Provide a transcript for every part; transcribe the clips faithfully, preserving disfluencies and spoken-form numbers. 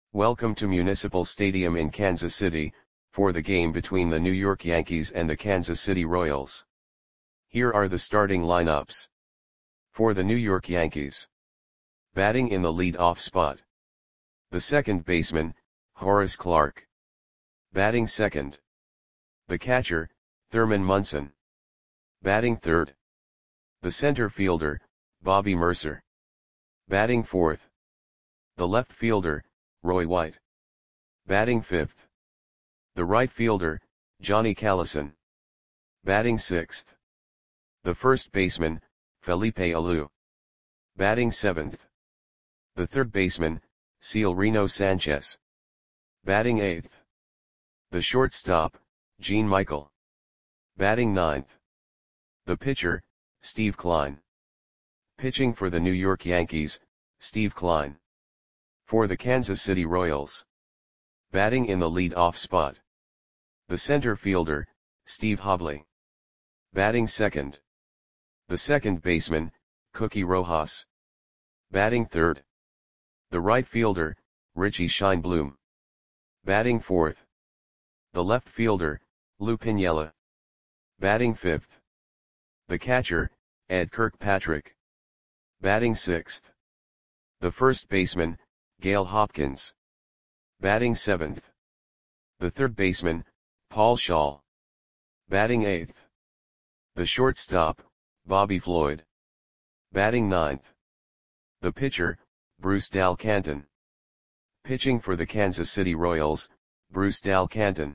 Welcome to Municipal Stadium in Kansas City, for the game between the New York Yankees and the Kansas City Royals. Here are the starting lineups. For the New York Yankees. Batting in the lead-off spot. The second baseman, Horace Clarke. Batting second. The catcher, Thurman Munson. Batting third. The center fielder, Bobby Murcer. Batting fourth. The left fielder, Roy White. Batting fifth. The right fielder, Johnny Callison. Batting sixth. The first baseman, Felipe Alou. Batting seventh. The third baseman, Seilrino Sanchez. Batting eighth. The shortstop, Gene Michael. Batting ninth. The pitcher, Steve Kline. Pitching for the New York Yankees, Steve Kline. For the Kansas City Royals. Batting in the lead-off spot. The center fielder, Steve Hobley. Batting second. The second baseman, Cookie Rojas. Batting third. The right fielder, Richie Scheinblum. Batting fourth. The left fielder, Lou Piniella. Batting fifth. The catcher, Ed Kirkpatrick. Batting sixth. The first baseman, Gail Hopkins. Batting seventh. The third baseman, Paul Schall. Batting eighth. The shortstop, Bobby Floyd. Batting ninth. The pitcher, Bruce Dal Canton. Pitching for the Kansas City Royals, Bruce Dal Canton.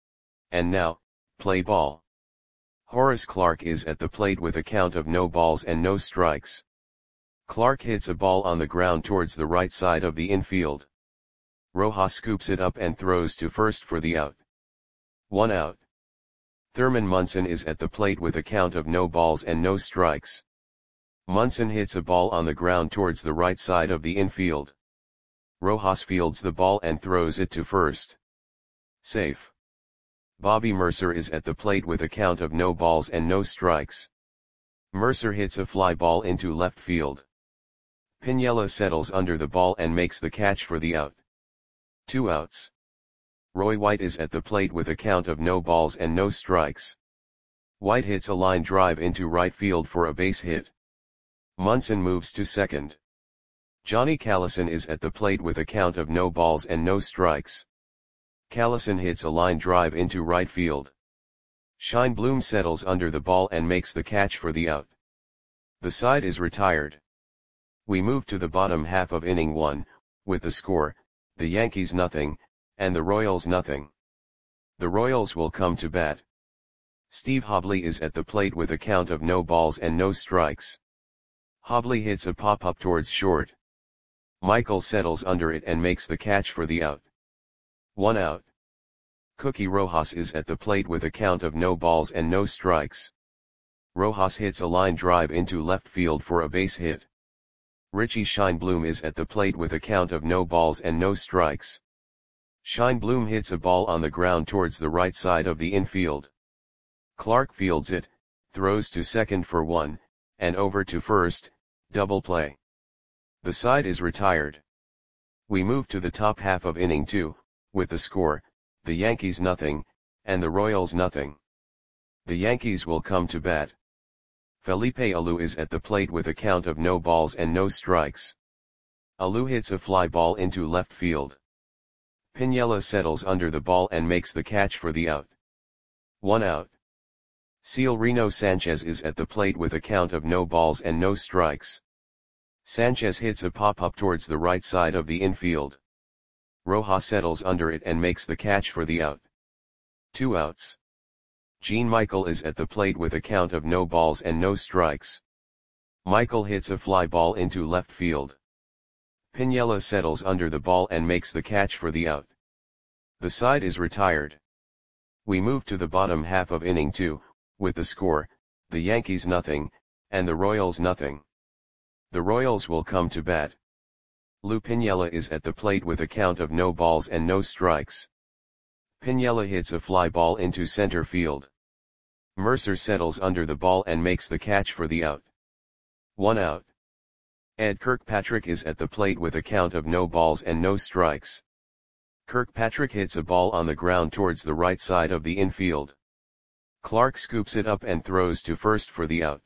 And now, play ball. Horace Clarke is at the plate with a count of no balls and no strikes. Clarke hits a ball on the ground towards the right side of the infield. Rojas scoops it up and throws to first for the out. One out. Thurman Munson is at the plate with a count of no balls and no strikes. Munson hits a ball on the ground towards the right side of the infield. Rojas fields the ball and throws it to first. Safe. Bobby Murcer is at the plate with a count of no balls and no strikes. Murcer hits a fly ball into left field. Piniella settles under the ball and makes the catch for the out. Two outs. Roy White is at the plate with a count of no balls and no strikes. White hits a line drive into right field for a base hit. Munson moves to second. Johnny Callison is at the plate with a count of no balls and no strikes. Callison hits a line drive into right field. Scheinblum settles under the ball and makes the catch for the out. The side is retired. We move to the bottom half of inning one, with the score, the Yankees nothing, and the Royals nothing. The Royals will come to bat. Steve Hobley is at the plate with a count of no balls and no strikes. Hobley hits a pop-up towards short. Michael settles under it and makes the catch for the out. One out. Cookie Rojas is at the plate with a count of no balls and no strikes. Rojas hits a line drive into left field for a base hit. Richie Scheinblum is at the plate with a count of no balls and no strikes. Scheinblum hits a ball on the ground towards the right side of the infield. Clarke fields it, throws to second for one, and over to first, double play. The side is retired. We move to the top half of inning two, with the score, the Yankees nothing, and the Royals nothing. The Yankees will come to bat. Felipe Alou is at the plate with a count of no balls and no strikes. Alou hits a fly ball into left field. Piniella settles under the ball and makes the catch for the out. One out. Seilrino Sanchez is at the plate with a count of no balls and no strikes. Sanchez hits a pop-up towards the right side of the infield. Rojas settles under it and makes the catch for the out. Two outs. Gene Michael is at the plate with a count of no balls and no strikes. Michael hits a fly ball into left field. Piniella settles under the ball and makes the catch for the out. The side is retired. We move to the bottom half of inning two, with the score, the Yankees nothing, and the Royals nothing. The Royals will come to bat. Lou Piniella is at the plate with a count of no balls and no strikes. Piniella hits a fly ball into center field. Murcer settles under the ball and makes the catch for the out. One out. Ed Kirkpatrick is at the plate with a count of no balls and no strikes. Kirkpatrick hits a ball on the ground towards the right side of the infield. Clark scoops it up and throws to first for the out.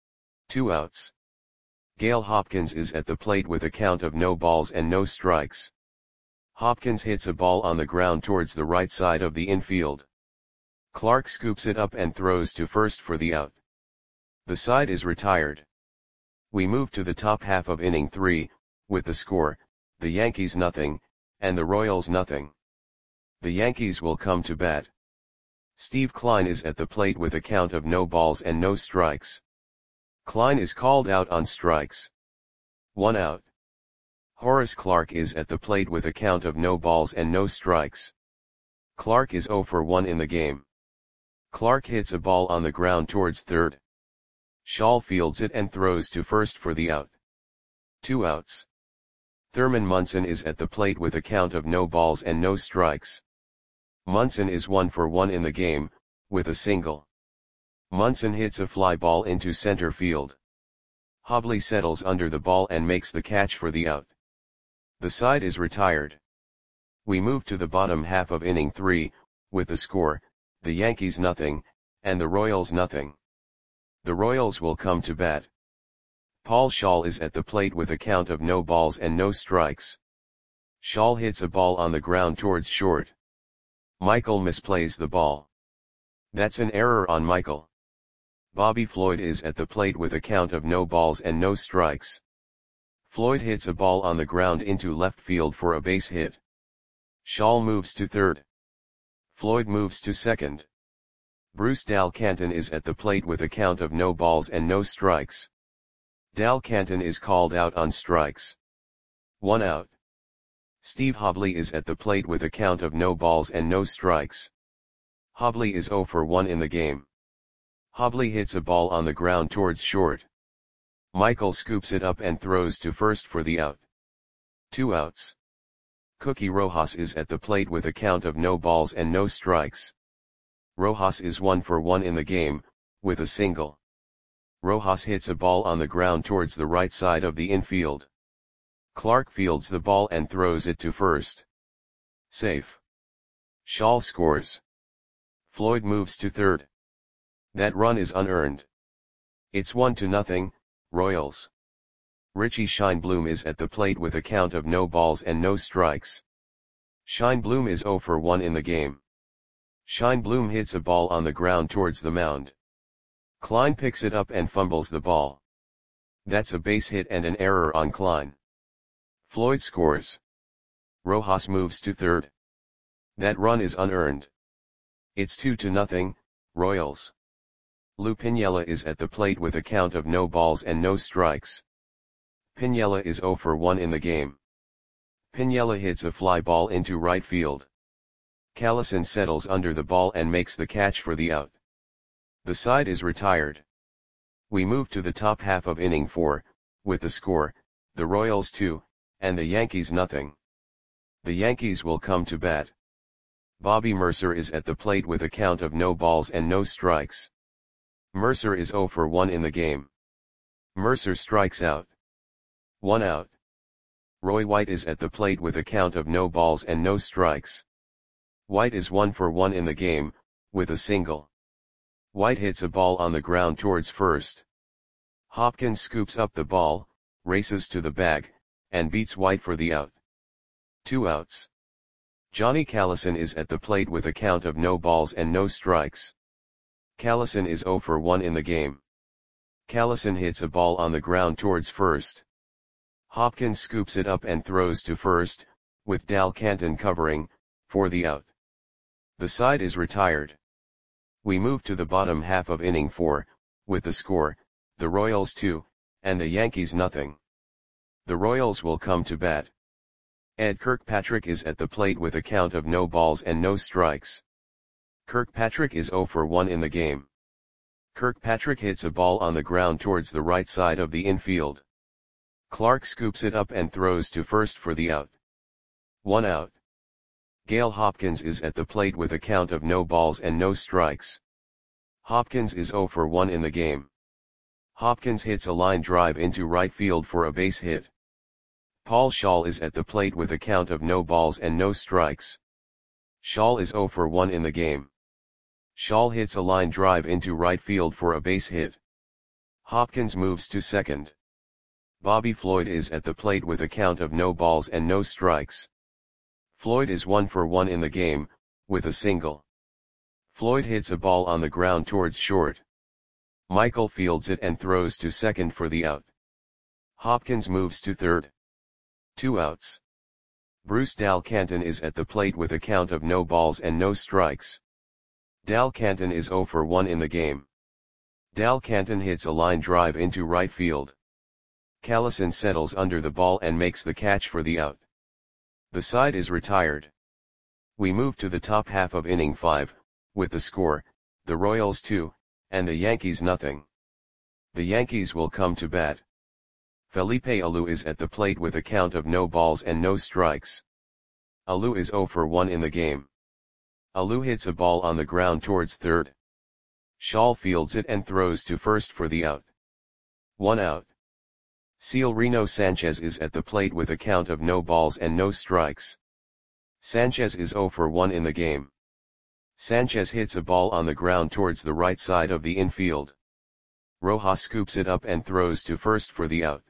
Two outs. Gale Hopkins is at the plate with a count of no balls and no strikes. Hopkins hits a ball on the ground towards the right side of the infield. Clark scoops it up and throws to first for the out. The side is retired. We move to the top half of inning three, with the score, the Yankees nothing, and the Royals nothing. The Yankees will come to bat. Steve Kline is at the plate with a count of no balls and no strikes. Kline is called out on strikes. One out. Horace Clarke is at the plate with a count of no balls and no strikes. Clarke is oh for one in the game. Clarke hits a ball on the ground towards third. Shaw fields it and throws to first for the out. Two outs. Thurman Munson is at the plate with a count of no balls and no strikes. Munson is one for one in the game, with a single. Munson hits a fly ball into center field. Hobley settles under the ball and makes the catch for the out. The side is retired. We move to the bottom half of inning three, with the score, the Yankees nothing, and the Royals nothing. The Royals will come to bat. Paul Schaal is at the plate with a count of no balls and no strikes. Schaal hits a ball on the ground towards short. Michael misplays the ball. That's an error on Michael. Bobby Floyd is at the plate with a count of no balls and no strikes. Floyd hits a ball on the ground into left field for a base hit. Schaal moves to third. Floyd moves to second. Bruce Dal Canton is at the plate with a count of no balls and no strikes. Dal Canton is called out on strikes. One out. Steve Hobley is at the plate with a count of no balls and no strikes. Hobley is oh for one in the game. Hobley hits a ball on the ground towards short. Michael scoops it up and throws to first for the out. Two outs. Cookie Rojas is at the plate with a count of no balls and no strikes. Rojas is one for one in the game, with a single. Rojas hits a ball on the ground towards the right side of the infield. Clark fields the ball and throws it to first. Safe. Schaal scores. Floyd moves to third. That run is unearned. It's one to nothing, Royals. Richie Scheinblum is at the plate with a count of no balls and no strikes. Scheinblum is oh for one in the game. Scheinblum hits a ball on the ground towards the mound. Kline picks it up and fumbles the ball. That's a base hit and an error on Kline. Floyd scores. Rojas moves to third. That run is unearned. It's two to nothing, Royals. Lou Piniella is at the plate with a count of no balls and no strikes. Piniella is oh for one in the game. Piniella hits a fly ball into right field. Callison settles under the ball and makes the catch for the out. The side is retired. We move to the top half of inning four, with the score, the Royals two, and the Yankees nothing. The Yankees will come to bat. Bobby Mercer is at the plate with a count of no balls and no strikes. Mercer is oh for one in the game. Mercer strikes out. One out. Roy White is at the plate with a count of no balls and no strikes. White is one for one in the game, with a single. White hits a ball on the ground towards first. Hopkins scoops up the ball, races to the bag, and beats White for the out. Two outs. Johnny Callison is at the plate with a count of no balls and no strikes. Callison is oh for one in the game. Callison hits a ball on the ground towards first. Hopkins scoops it up and throws to first, with Dal Canton covering, for the out. The side is retired. We move to the bottom half of inning four, with the score, the Royals two, and the Yankees nothing. The Royals will come to bat. Ed Kirkpatrick is at the plate with a count of no balls and no strikes. Kirkpatrick is oh for one in the game. Kirkpatrick hits a ball on the ground towards the right side of the infield. Clark scoops it up and throws to first for the out. One out. Gale Hopkins is at the plate with a count of no balls and no strikes. Hopkins is oh for one in the game. Hopkins hits a line drive into right field for a base hit. Paul Shaw is at the plate with a count of no balls and no strikes. Shaw is zero for one in the game. Shaw hits a line drive into right field for a base hit. Hopkins moves to second. Bobby Floyd is at the plate with a count of no balls and no strikes. Floyd is one for one in the game, with a single. Floyd hits a ball on the ground towards short. Michael fields it and throws to second for the out. Hopkins moves to third. Two outs. Bruce Dal Canton is at the plate with a count of no balls and no strikes. Dal Canton is zero for one in the game. Dal Canton hits a line drive into right field. Callison settles under the ball and makes the catch for the out. The side is retired. We move to the top half of inning five, with the score, the Royals two, and the Yankees nothing. The Yankees will come to bat. Felipe Alou is at the plate with a count of no balls and no strikes. Alou is zero for one in the game. Alou hits a ball on the ground towards third. Shaw fields it and throws to first for the out. One out. Severino Sanchez is at the plate with a count of no balls and no strikes. Sanchez is zero for one in the game. Sanchez hits a ball on the ground towards the right side of the infield. Rojas scoops it up and throws to first for the out.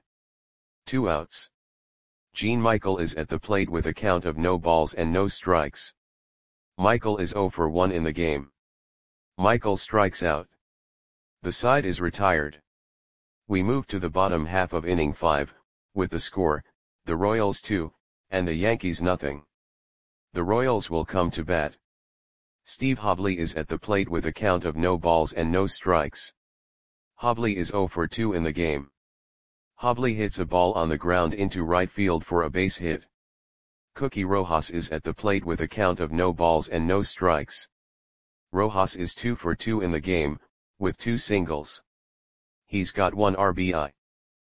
Two outs. Gene Michael is at the plate with a count of no balls and no strikes. Michael is zero for one in the game. Michael strikes out. The side is retired. We move to the bottom half of inning five, with the score, the Royals two, and the Yankees nothing. The Royals will come to bat. Steve Hobley is at the plate with a count of no balls and no strikes. Hobley is zero for two in the game. Hobley hits a ball on the ground into right field for a base hit. Cookie Rojas is at the plate with a count of no balls and no strikes. Rojas is two for two in the game, with two singles. He's got one R B I.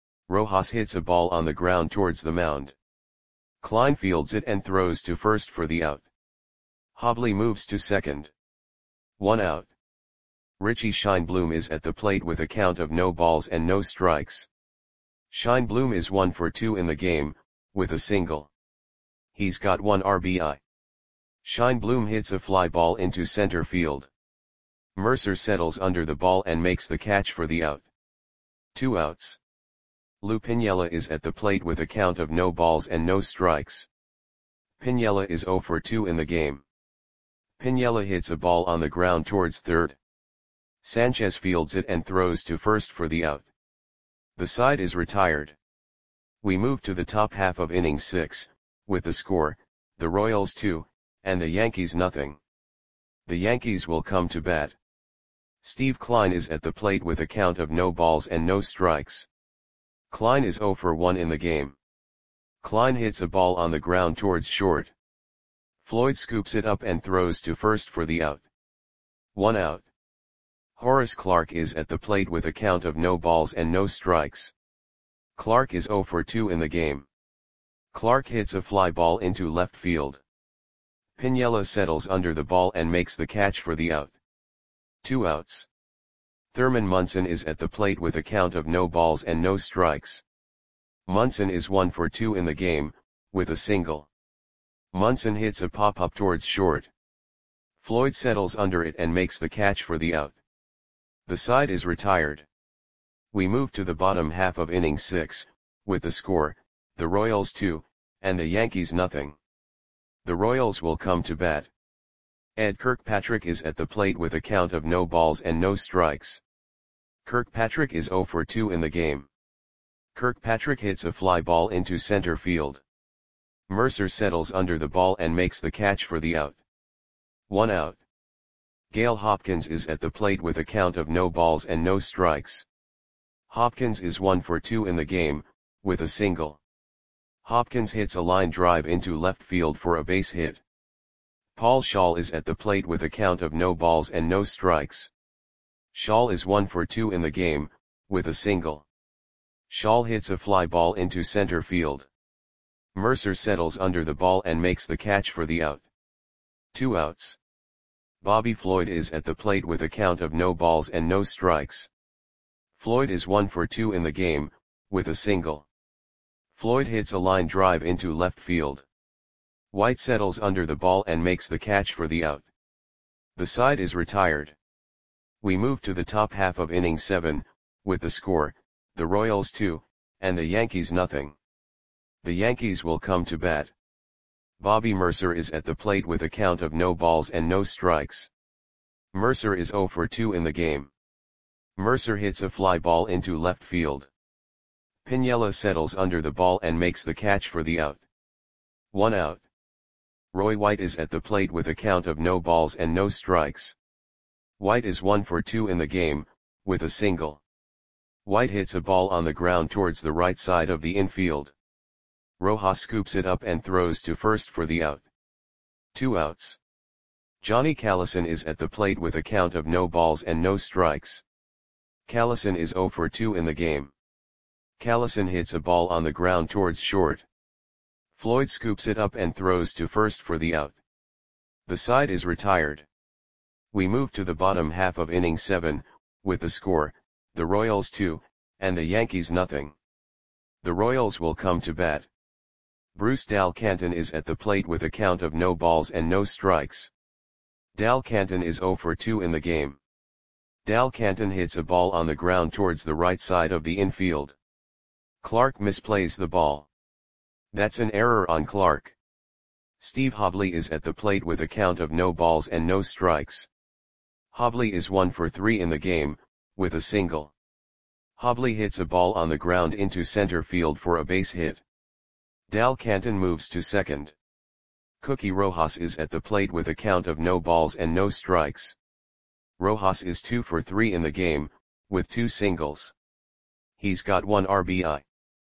Rojas hits a ball on the ground towards the mound. Klein fields it and throws to first for the out. Hobley moves to second. One out. Richie Scheinblum is at the plate with a count of no balls and no strikes. Scheinblum is one for two in the game, with a single. He's got one R B I. Scheinblum hits a fly ball into center field. Mercer settles under the ball and makes the catch for the out. Two outs. Lou Piniella is at the plate with a count of no balls and no strikes. Piniella is zero for two in the game. Piniella hits a ball on the ground towards third. Sanchez fields it and throws to first for the out. The side is retired. We move to the top half of inning six, with the score, the Royals two, and the Yankees nothing. The Yankees will come to bat. Steve Klein is at the plate with a count of no balls and no strikes. Klein is zero for one in the game. Klein hits a ball on the ground towards short. Floyd scoops it up and throws to first for the out. One out. Horace Clarke is at the plate with a count of no balls and no strikes. Clarke is zero for two in the game. Clarke hits a fly ball into left field. Piniella settles under the ball and makes the catch for the out. Two outs. Thurman Munson is at the plate with a count of no balls and no strikes. Munson is one for two in the game, with a single. Munson hits a pop-up towards short. Floyd settles under it and makes the catch for the out. The side is retired. We move to the bottom half of inning six, with the score, the Royals two, and the Yankees nothing. The Royals will come to bat. Ed Kirkpatrick is at the plate with a count of no balls and no strikes. Kirkpatrick is zero for two in the game. Kirkpatrick hits a fly ball into center field. Mercer settles under the ball and makes the catch for the out. One out. Gale Hopkins is at the plate with a count of no balls and no strikes. Hopkins is one for two in the game, with a single. Hopkins hits a line drive into left field for a base hit. Paul Shaw is at the plate with a count of no balls and no strikes. Shaw is one for two in the game, with a single. Shaw hits a fly ball into center field. Mercer settles under the ball and makes the catch for the out. Two outs. Bobby Floyd is at the plate with a count of no balls and no strikes. Floyd is one for two in the game, with a single. Floyd hits a line drive into left field. White settles under the ball and makes the catch for the out. The side is retired. We move to the top half of inning seven, with the score, the Royals two, and the Yankees nothing. The Yankees will come to bat. Bobby Mercer is at the plate with a count of no balls and no strikes. Mercer is oh for two in the game. Mercer hits a fly ball into left field. Piniella settles under the ball and makes the catch for the out. One out. Roy White is at the plate with a count of no balls and no strikes. White is one for two in the game, with a single. White hits a ball on the ground towards the right side of the infield. Rojas scoops it up and throws to first for the out. Two outs. Johnny Callison is at the plate with a count of no balls and no strikes. Callison is oh for two in the game. Callison hits a ball on the ground towards short. Floyd scoops it up and throws to first for the out. The side is retired. We move to the bottom half of inning seven, with the score, the Royals two, and the Yankees nothing. The Royals will come to bat. Bruce Dal Canton is at the plate with a count of no balls and no strikes. Dal Canton is oh for two in the game. Dal Canton hits a ball on the ground towards the right side of the infield. Clark misplays the ball. That's an error on Clark. Steve Hobley is at the plate with a count of no balls and no strikes. Hobley is one for three in the game, with a single. Hobley hits a ball on the ground into center field for a base hit. Dal Canton moves to second. Cookie Rojas is at the plate with a count of no balls and no strikes. Rojas is two for three in the game, with two singles. He's got one R B I.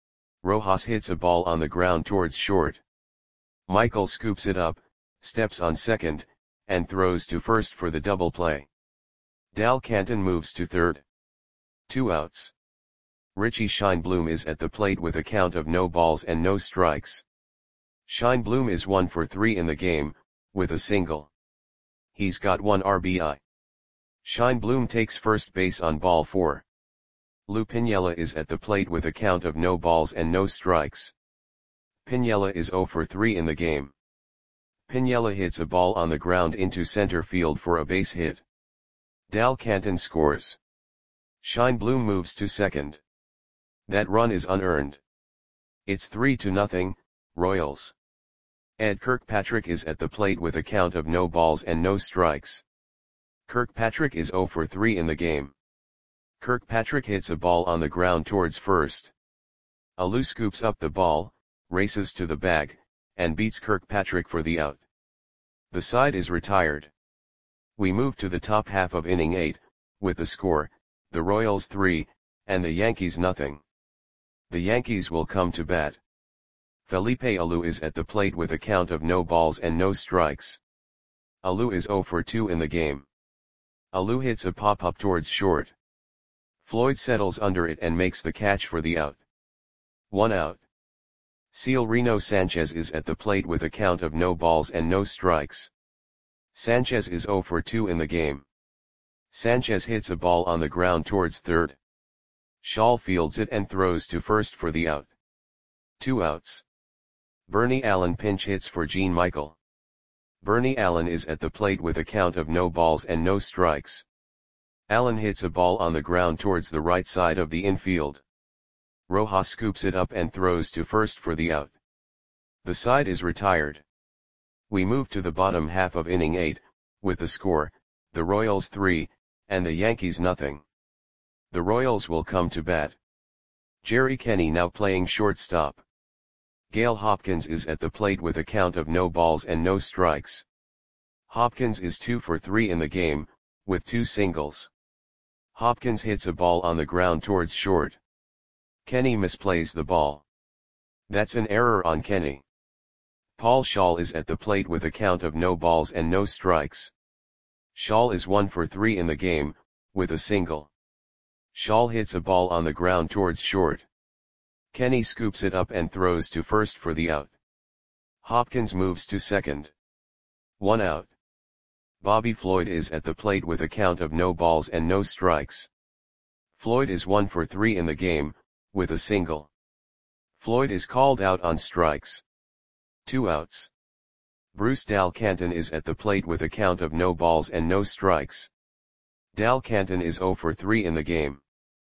Rojas hits a ball on the ground towards short. Michael scoops it up, steps on second, and throws to first for the double play. Dal Canton moves to third. Two outs. Richie Scheinblum is at the plate with a count of no balls and no strikes. Scheinblum is one for three in the game, with a single. He's got one R B I. Scheinblum takes first base on ball four. Lou Piniella is at the plate with a count of no balls and no strikes. Piniella is oh for three in the game. Piniella hits a ball on the ground into center field for a base hit. Dal Canton scores. Scheinblum moves to second. That run is unearned. It's three to nothing, Royals. Ed Kirkpatrick is at the plate with a count of no balls and no strikes. Kirkpatrick is oh for three in the game. Kirkpatrick hits a ball on the ground towards first. Alou scoops up the ball, races to the bag, and beats Kirkpatrick for the out. The side is retired. We move to the top half of inning eight, with the score, the Royals three, and the Yankees nothing. The Yankees will come to bat. Felipe Alou is at the plate with a count of no balls and no strikes. Alou is oh for two in the game. Alou hits a pop-up towards short. Floyd settles under it and makes the catch for the out. One out. Severino Sanchez is at the plate with a count of no balls and no strikes. Sanchez is oh for two in the game. Sanchez hits a ball on the ground towards third. Shaw fields it and throws to first for the out. Two outs. Bernie Allen pinch hits for Gene Michael. Bernie Allen is at the plate with a count of no balls and no strikes. Allen hits a ball on the ground towards the right side of the infield. Rojas scoops it up and throws to first for the out. The side is retired. We move to the bottom half of inning eight, with the score, the Royals three, and the Yankees nothing. The Royals will come to bat. Jerry Kenny now playing shortstop. Gale Hopkins is at the plate with a count of no balls and no strikes. Hopkins is two for three in the game, with two singles. Hopkins hits a ball on the ground towards short. Kenny misplays the ball. That's an error on Kenny. Paul Schaal is at the plate with a count of no balls and no strikes. Schaal is one for three in the game, with a single. Schaal hits a ball on the ground towards short. Kenny scoops it up and throws to first for the out. Hopkins moves to second. One out. Bobby Floyd is at the plate with a count of no balls and no strikes. Floyd is one for three in the game, with a single. Floyd is called out on strikes. Two outs. Bruce Dal Canton is at the plate with a count of no balls and no strikes. Dal Canton is zero for three in the game.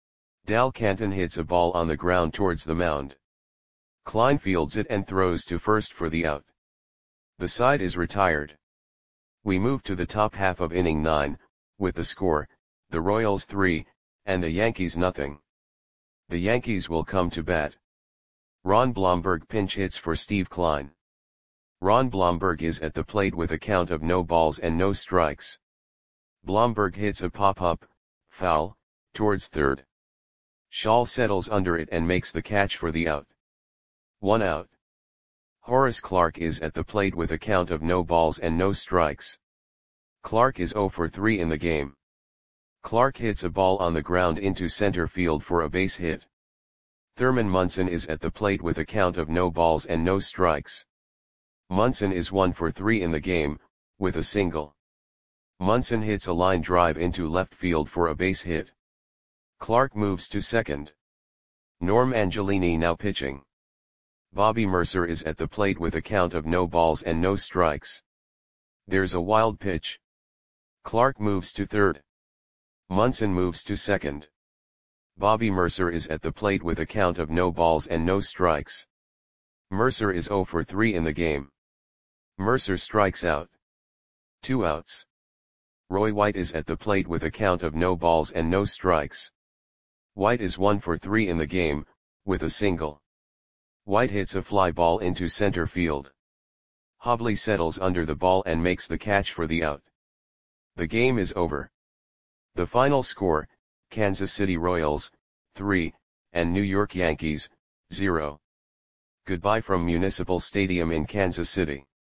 Dal Canton hits a ball on the ground towards the mound. Klein fields it and throws to first for the out. The side is retired. We move to the top half of inning nine, with the score, the Royals three, and the Yankees nothing. The Yankees will come to bat. Ron Blomberg pinch hits for Steve Klein. Ron Blomberg is at the plate with a count of no balls and no strikes. Blomberg hits a pop-up, foul, towards third. Schall settles under it and makes the catch for the out. One out. Horace Clarke is at the plate with a count of no balls and no strikes. Clarke is zero for three in the game. Clarke hits a ball on the ground into center field for a base hit. Thurman Munson is at the plate with a count of no balls and no strikes. Munson is one for three in the game, with a single. Munson hits a line drive into left field for a base hit. Clarke moves to second. Norm Angelini now pitching. Bobby Mercer is at the plate with a count of no balls and no strikes. There's a wild pitch. Clarke moves to third. Munson moves to second. Bobby Mercer is at the plate with a count of no balls and no strikes. Mercer is zero for three in the game. Mercer strikes out. Two outs. Roy White is at the plate with a count of no balls and no strikes. White is one for three in the game, with a single. White hits a fly ball into center field. Hobley settles under the ball and makes the catch for the out. The game is over. The final score, Kansas City Royals, three, and New York Yankees, zero. Goodbye from Municipal Stadium in Kansas City.